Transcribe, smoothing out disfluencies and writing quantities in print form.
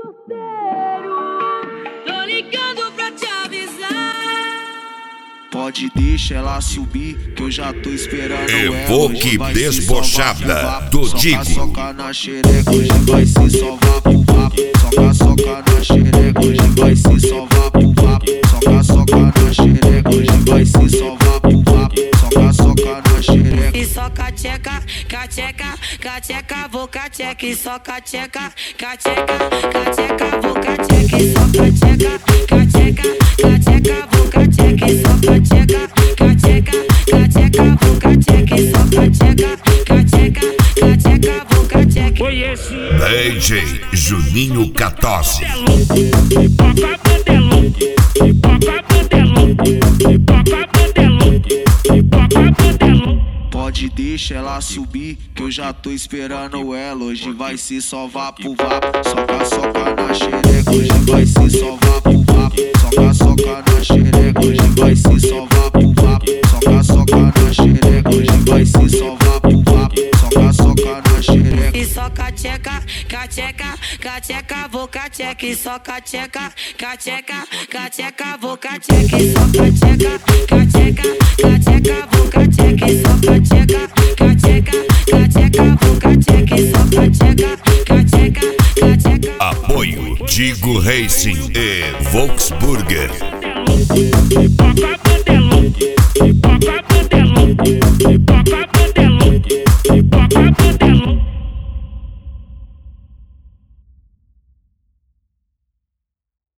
Tô ligando pra te avisar. Pode deixar ela subir, que eu já tô esperando ela. Evoque Desbochada do Digo. Soca na xereca, hoje vai ser só vapo, vapo. Soca na xereca, hoje vai ser só vapo, vapo. Soca na xereca, hoje vai ser só vapo, vapo. Soca na xereca. E só cateca, cateca, cateca, vou cateca. E só cateca, cateca, cateca, vou cateca. E só cateca, cateca, cateca, vou cateca. E só cateca, cateca, cateca, vou cateca. E só cateca, cateca, cateca, vou cateca. DJ Juninho 14. Pode deixar ela subir, que eu já tô esperando ela. Hoje vai ser só vapo, vapo. Soca na xereca, hoje vai ser só vapo, vapo. Soca na xereca, hoje vai ser só vapo, vapo. Soca na xereca, hoje vai ser só vapo, vapo. Soca na xereca. E só cateca, cateca, cateca, vou cateca. E só cateca, cateca, cateca, vou cateca. E só cateca, cateca, cateca, vou cateca. E só cateca, cateca, cateca, vou cateca. E só cateca, cateca, cateca. Apoio Digo Racing e Volksburger.